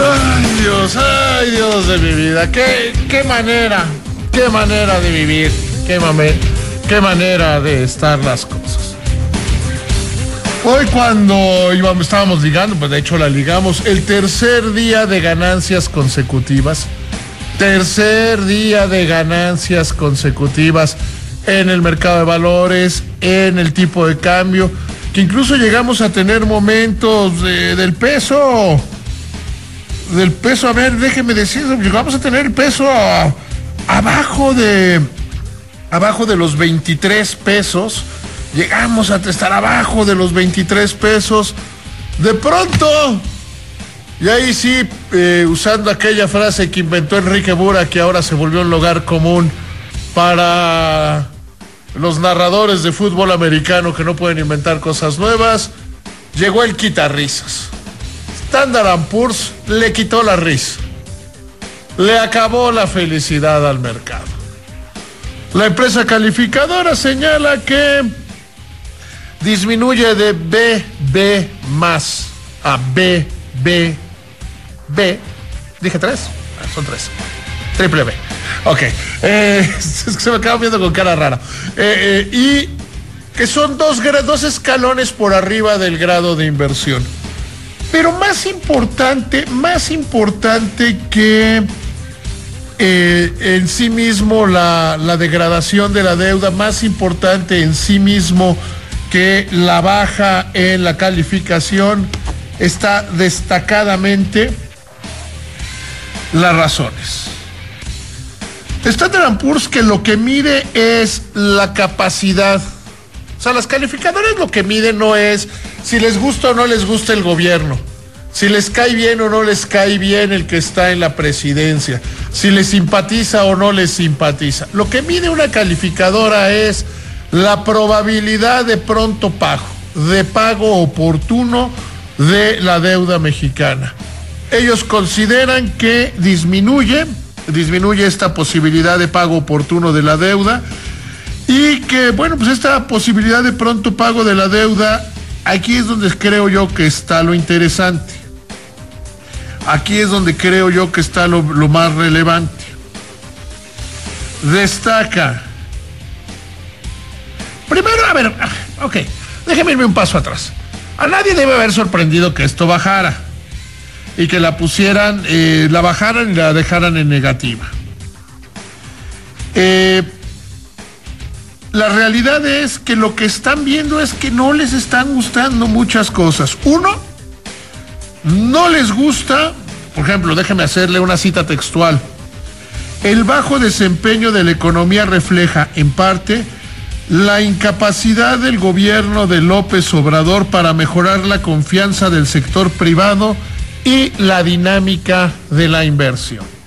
Ay Dios de mi vida, qué manera de vivir, qué manera de estar las cosas. Hoy cuando estábamos ligando, pues de hecho la ligamos, el tercer día de ganancias consecutivas en el mercado de valores, en el tipo de cambio, que incluso llegamos a tener momentos del peso, a ver, déjeme decir, llegamos a tener el peso abajo de los 23 pesos, llegamos a estar abajo de los 23 pesos, de pronto, y ahí sí, usando aquella frase que inventó Enrique Bura, que ahora se volvió un lugar común para los narradores de fútbol americano que no pueden inventar cosas nuevas, llegó el quitarrisas. Standard & Poor's le quitó la risa, le acabó la felicidad al mercado. La empresa calificadora señala que disminuye de BB más a BBB. Dije 3, son 3. Triple B. Ok. Es que se me acaba viendo con cara rara. Y que son dos escalones por arriba del grado de inversión. Pero más importante que en sí mismo la degradación de la deuda, más importante en sí mismo que la baja en la calificación, está destacadamente las razones. Standard & Poor's, que lo que mide es la capacidad. O sea, las calificadoras lo que miden no es si les gusta o no les gusta el gobierno, si les cae bien o no les cae bien el que está en la presidencia, si les simpatiza o no les simpatiza. Lo que mide una calificadora es la probabilidad de pronto pago, de pago oportuno de la deuda mexicana. Ellos consideran que disminuye esta posibilidad de pago oportuno de la deuda, y que, bueno, pues esta posibilidad de pronto pago de la deuda, aquí es donde creo yo que está lo interesante. Aquí es donde creo yo que está lo más relevante. Destaca. Primero, a ver, ok, déjeme irme un paso atrás. A nadie debe haber sorprendido que esto bajara y que la pusieran, la bajaran y la dejaran en negativa. La realidad es que lo que están viendo es que no les están gustando muchas cosas. Uno, no les gusta, por ejemplo, déjeme hacerle una cita textual. El bajo desempeño de la economía refleja, en parte, la incapacidad del gobierno de López Obrador para mejorar la confianza del sector privado y la dinámica de la inversión.